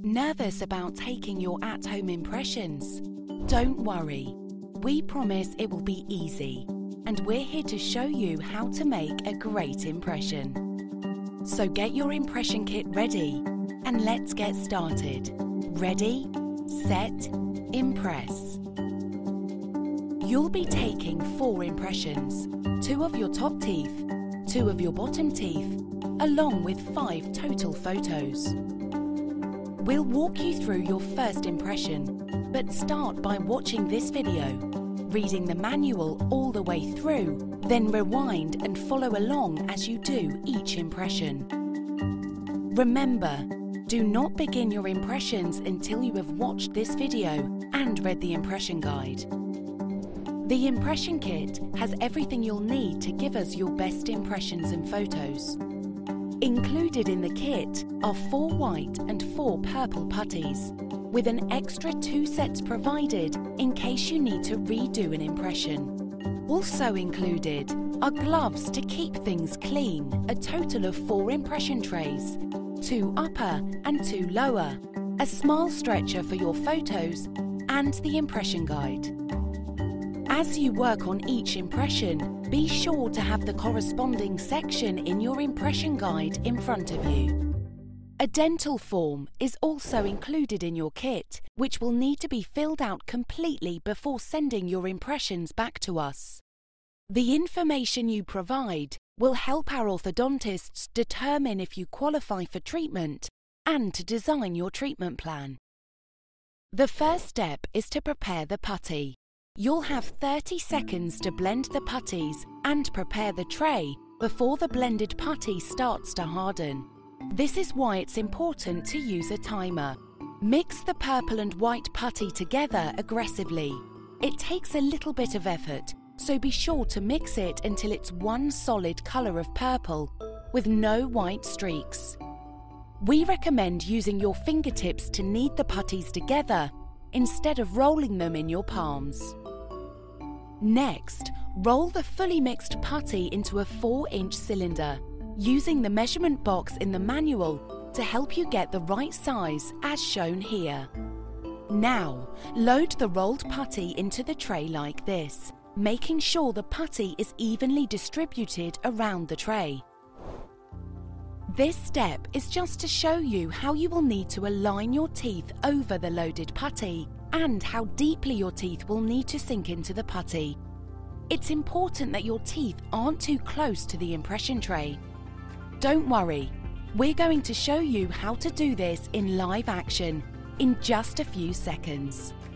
Nervous about taking your at-home impressions? Don't worry. We promise it will be easy, and we're here to show you how to make a great impression. So get your impression kit ready, and let's get started. Ready, set, impress. You'll be taking 4 impressions, 2 of your top teeth, 2 of your bottom teeth, along with 5 total photos. We'll walk you through your first impression, but start by watching this video, reading the manual all the way through, then rewind and follow along as you do each impression. Remember, do not begin your impressions until you have watched this video and read the impression guide. The impression kit has everything you'll need to give us your best impressions and photos. Included in the kit are 4 white and 4 purple putties, with an extra 2 sets provided in case you need to redo an impression. Also included are gloves to keep things clean, a total of 4 impression trays, 2 upper and 2 lower, a small stretcher for your photos, and the impression guide. As you work on each impression, be sure to have the corresponding section in your impression guide in front of you. A dental form is also included in your kit, which will need to be filled out completely before sending your impressions back to us. The information you provide will help our orthodontists determine if you qualify for treatment and to design your treatment plan. The first step is to prepare the putty. You'll have 30 seconds to blend the putties and prepare the tray before the blended putty starts to harden. This is why it's important to use a timer. Mix the purple and white putty together aggressively. It takes a little bit of effort, so be sure to mix it until it's one solid colour of purple with no white streaks. We recommend using your fingertips to knead the putties together instead of rolling them in your palms. Next, roll the fully mixed putty into a 4-inch cylinder, using the measurement box in the manual to help you get the right size as shown here. Now, load the rolled putty into the tray like this, making sure the putty is evenly distributed around the tray. This step is just to show you how you will need to align your teeth over the loaded putty and how deeply your teeth will need to sink into the putty. It's important that your teeth aren't too close to the impression tray. Don't worry, we're going to show you how to do this in live action in just a few seconds.